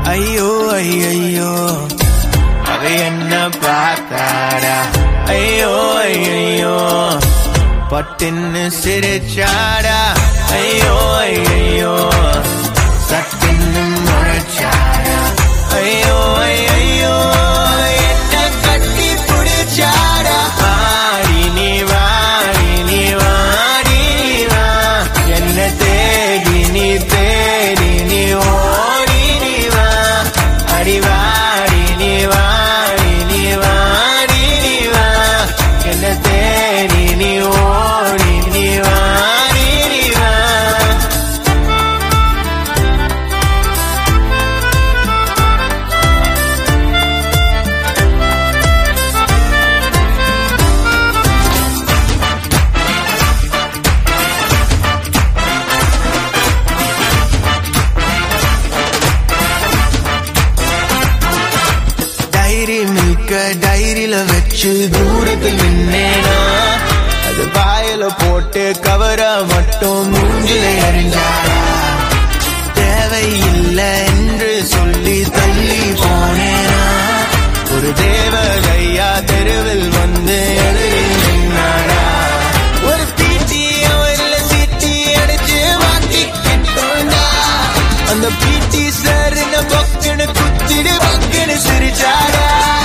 ஐயோ ஐயோ அவ என்ன பார்த்தாடா ஐயோ ஐயோ பட்டுன்னு சிரிச்சாடா ஐயோ ஐயோ சட்டுன்னு முறைச்சாடா ஐயோ ஐயோ என்ன கட்டி பிடிச்சாடா வாடி நீ வாடி நீ வாடி வா என்ன தேடி நீ ஓடி நீ வா அடி வாடி நீ வாடி நீ வாடி நீ வா என்ன தேடி நீ ஓடி நீ வாடி நீ வா டைரியில வச்சு தூரத்தில் நின்னேனா அது வாயில போட்டு கவர மட்டும் மூஞ்சில எறிஞ்சாடா தேவையில்லை என்று சொல்லி தள்ளி போனேனா ஒரு தேவதையா தெருவில் வந்து எதிரில் நின்னாடா ஒரு பீட்டி அவர்ல சீட்டி அடிச்சு மாட்டிக்கிட்டோண்டா அந்த பீட்டி சாருன்னு பக்குன்னு குத்திடு பக்குன்னு சிரிச்சாடா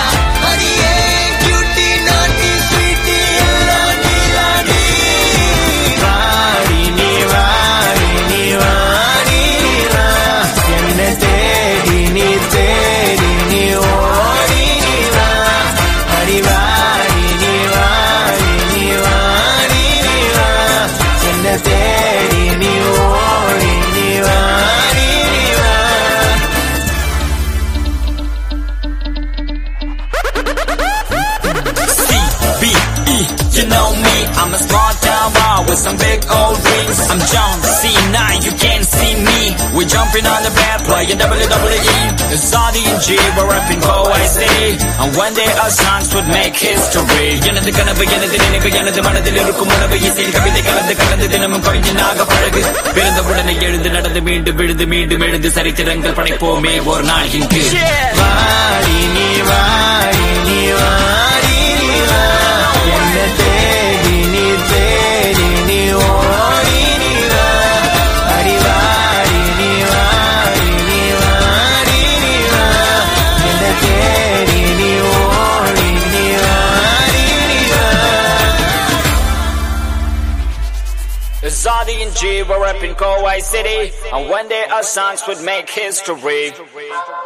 I'm a small town boy with some big old dreams. I'm John C9, you can't see me. We're jumping on the bed, playing WWE. It's Saudi and G, we're rapping Kuwait City. And one day our songs would make history. எனது கனவு எனது நினைவு எனது மனதில் இருக்கும் உணவு இசையில் கவிதை கலந்து தினமும் கவிஞனாக பழகு பிறந்தவுடனே எழுந்து நடந்து மீண்டும் விழுந்து மீண்டும் எழுந்து சரித்திரங்கள் படைப்போமே ஒரு நாள் இங்கு வாடி நீ வாடி நீ வாடி நீ வா என்ன தேடி நீ ஓடி நீ வா அடி வாடி நீ வாடி நீ வாடி நீ வா என்ன தேடி நீ ஓடி நீ வாடி நீ வா Zadi and G were up in Kuwait City, and one day our songs would make history.